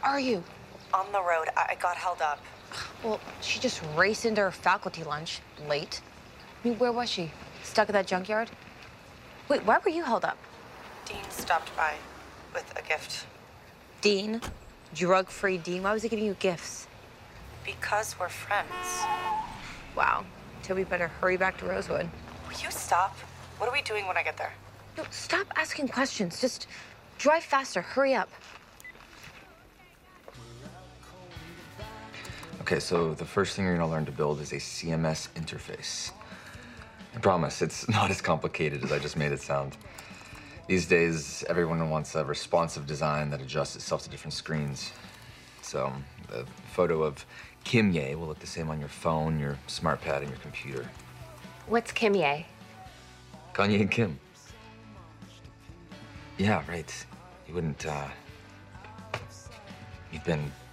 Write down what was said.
are you? On the road. I got held up. Well, she just raced into her faculty lunch, late. I mean, where was she? Stuck at that junkyard? Wait, why were you held up? Dean stopped by with a gift. Dean? Drug-free Dean? Why was he giving you gifts? Because we're friends. Wow. Toby better hurry back to Rosewood. Will you stop? What are we doing when I get there? No, stop asking questions. Just drive faster. Hurry up. Okay, so the first thing you're gonna learn to build is a CMS interface. I promise, it's not as complicated as I just made it sound. These days, everyone wants a responsive design that adjusts itself to different screens. So, a photo of Kim Ye will look the same on your phone, your smart pad, and your computer. What's Kim Ye? Kanye and Kim. Yeah, right. You wouldn't, you've been